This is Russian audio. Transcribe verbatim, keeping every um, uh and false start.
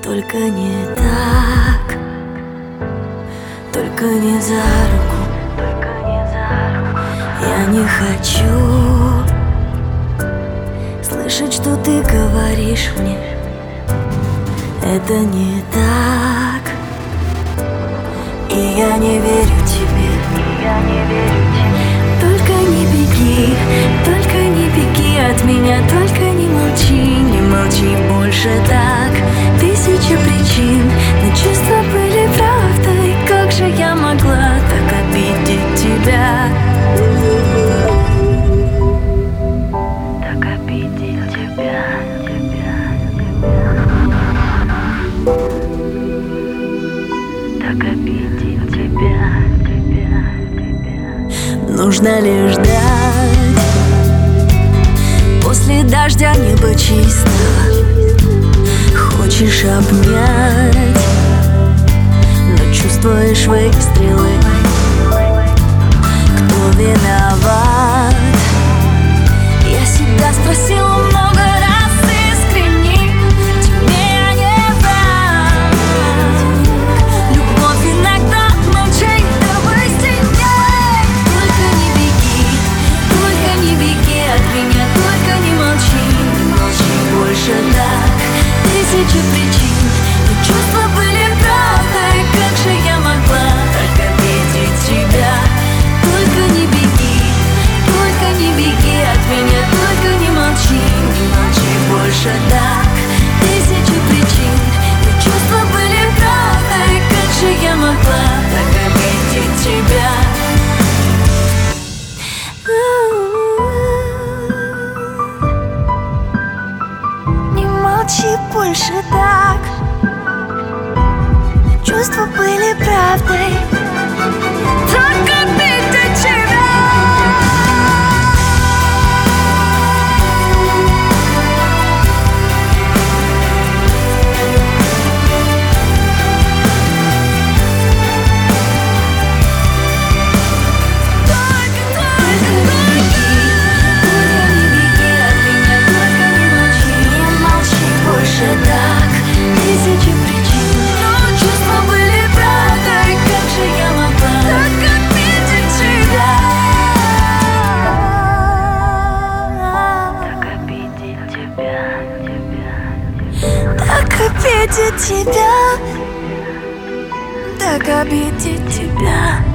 Только не так, только не за руку, только не за руку. Я не хочу слышать, что ты говоришь мне. Это не так, и я не верю тебе, и я не верю тебе. Только не беги, только не беги от меня, только не молчи, не молчи больше так. Тысяча причин, но чувства были правдой. Как же я могла так обидеть тебя? Так обидеть тебя, тебя, тебя. Так обидеть тебя, тебя, тебя. Нужно лишь ждать. После дождя небо чистого. Хочешь обнять, но чувствуешь выстрелы. Кто виноват? Я себя спросила много раз искренне. Тебе я не враг. Любовь иногда молчит, давай сильней. Только не беги, только не беги от меня, только не молчи, не молчи больше так. Тысячи причин, но чувства были правдой. Как же я могла так обидеть тебя? Только не беги, только не беги от меня, только не молчи, не молчи больше так. Тысячи причин, но чувства были правдой. Как же я могла так обидеть тебя? Не молчи больше так. Чувства были правдой. Так обидеть тебя. Так обидеть тебя, так обидеть тебя.